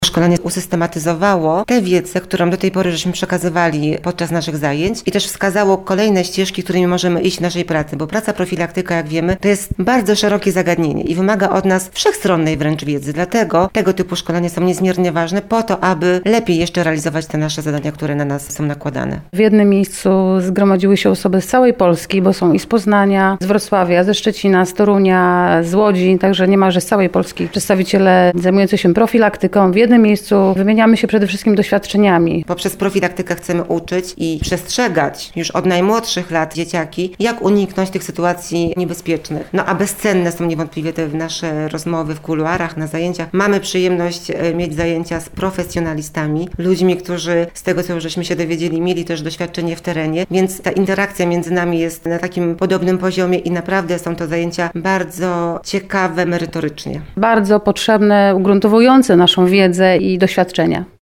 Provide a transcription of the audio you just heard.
Szkolenie usystematyzowało tę wiedzę, którą do tej pory żeśmy przekazywali podczas naszych zajęć i też wskazało kolejne ścieżki, którymi możemy iść w naszej pracy, bo praca profilaktyka, jak wiemy, to jest bardzo szerokie zagadnienie i wymaga od nas wszechstronnej wręcz wiedzy. Dlatego tego typu szkolenia są niezmiernie ważne po to, aby lepiej jeszcze realizować te nasze zadania, które na nas są nakładane. W jednym miejscu zgromadziły się osoby z całej Polski, bo są i z Poznania, z Wrocławia, ze Szczecina, z Torunia, z Łodzi, także niemalże z całej Polski. Przedstawiciele zajmujący się profilaktyką w jednym miejscu wymieniamy się przede wszystkim doświadczeniami. Poprzez profilaktykę chcemy uczyć i przestrzegać już od najmłodszych lat dzieciaki, jak uniknąć tych sytuacji niebezpiecznych. A bezcenne są niewątpliwie te nasze rozmowy w kuluarach, na zajęciach. Mamy przyjemność mieć zajęcia z profesjonalistami, ludźmi, którzy z tego, co żeśmy się dowiedzieli, mieli też doświadczenie w terenie, więc ta interakcja między nami jest na takim podobnym poziomie i naprawdę są to zajęcia bardzo ciekawe merytorycznie. Bardzo potrzebne, ugruntowujące naszą wiedzę i doświadczenia.